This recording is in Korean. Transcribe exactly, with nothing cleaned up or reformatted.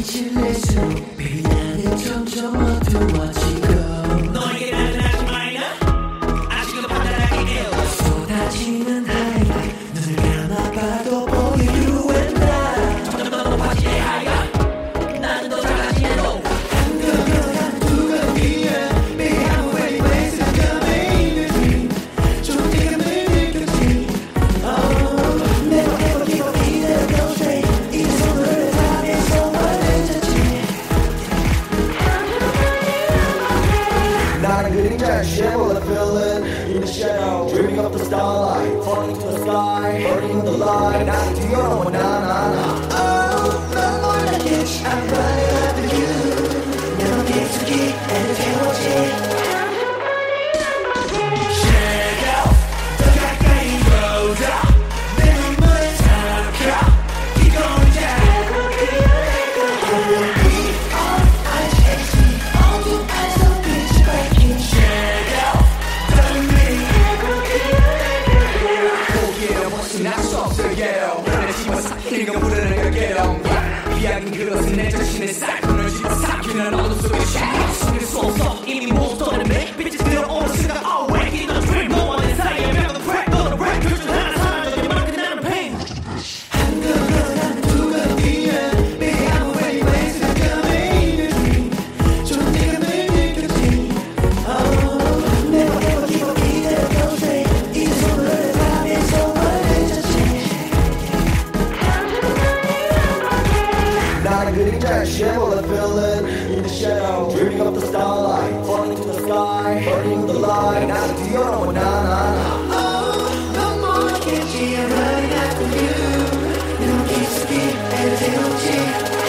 칠칠할수록 빛나는 점점 어두워지고 너에게 나는 아직 마이너 아직은 판단하기 이르 쏟아지는 하이라이트 눈을 감아봐도 보여 you and I 점점 더 높아지네 하이가 나는 더 작아지네 너 한 걸음 한 두걸음 위에 Baby I'm ready ways to come in your dream 존재감을 느꼈지 Oh never ever give up 이대로 go straight 이 손을 탑에서 멀어졌지 나는 그림자의 shadow the villain in the shadow dreaming of the starlight falling to the sky burning the light 나는 뛰어넘어 나나나 Oh 넌 몰랐겠지 I'm running after you 내 맘 깊숙이 애를 태웠지 더 가까이 오자 내 눈물을 삼켜 Keep going down 어두운 eyes 빛이 밝힌 고개를 벗이 날수 없어요 내 집어 삼키는 건 부르는 걸게요 비약인 그것은 내 자신의 사이클을 집어삼키는 어둠 속의 shadow 숨길 수 없어 이미 모두 떠내매 빛이 들어오는 순간 Oh wake in the dream 너와 내 사이에 벽은 crack 너는 break 둘중 하나 사라져 이만큼 나는 pain 한 걸음 한 두걸음 뒤에 Baby I'm ready ways to come in your dream 존재감을 느꼈지 Oh never ever give up 이대로 go straight 이 손을 탑에서 멀어졌지 나는 그림자의 shadow the villain in the shadow dreaming of the starlight falling to the sky burning the light 나는 뛰어넘어 나나나 Oh 넌 몰랐겠지 I'm running after you 내 맘 깊숙이 애를 태웠지